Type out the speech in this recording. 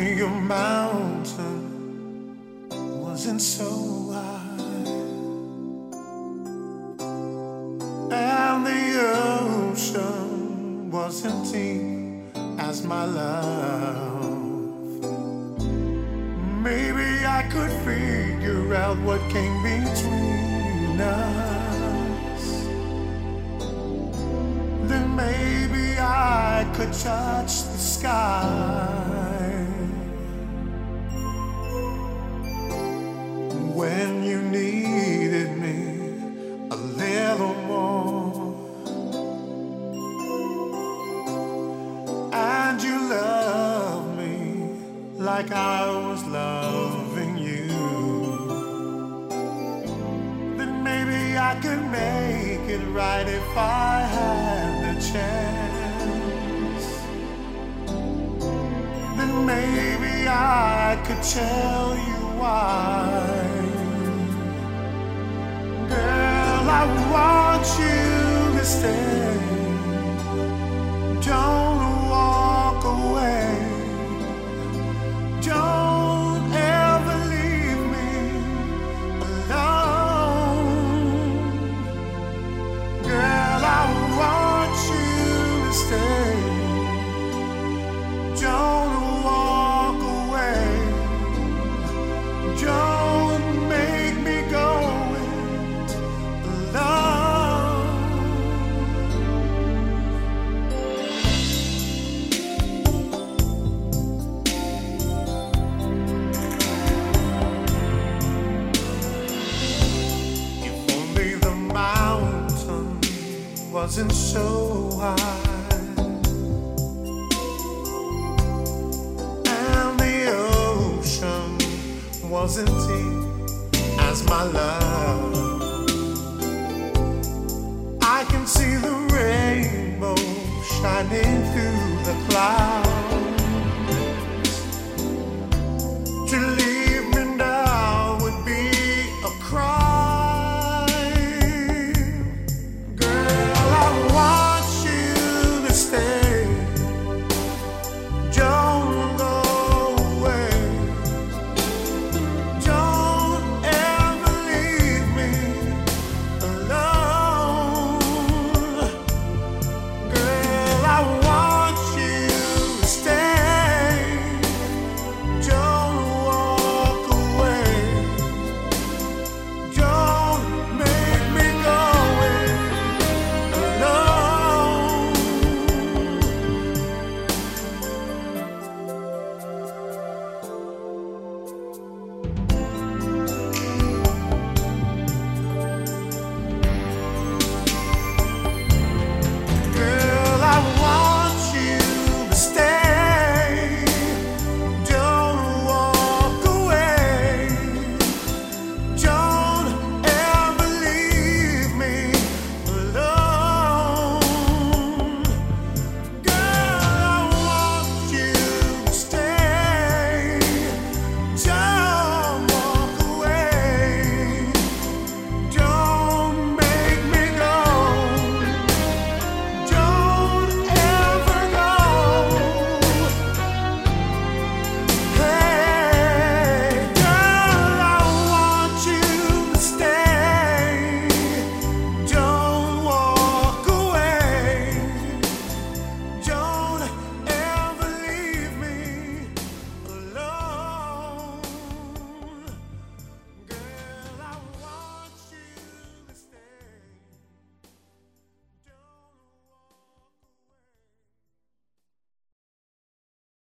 your mountain wasn't so high, and the ocean wasn't deep as my love. Maybe I could figure out what came between us. Then maybe I could touch the sky. When you needed me a little more, and you loved me like I was loving you, then maybe I could make it right if I had the chance. Then maybe I could tell you why. Girl, I want you to stay. Don't walk away. Don't ever leave me alone. Girl, I want you to stay. Don't walk away. Don't make me go it alone. If only the mountain wasn't so high, and the ocean wasn't deep as my love. I can see the rainbow shining through the clouds.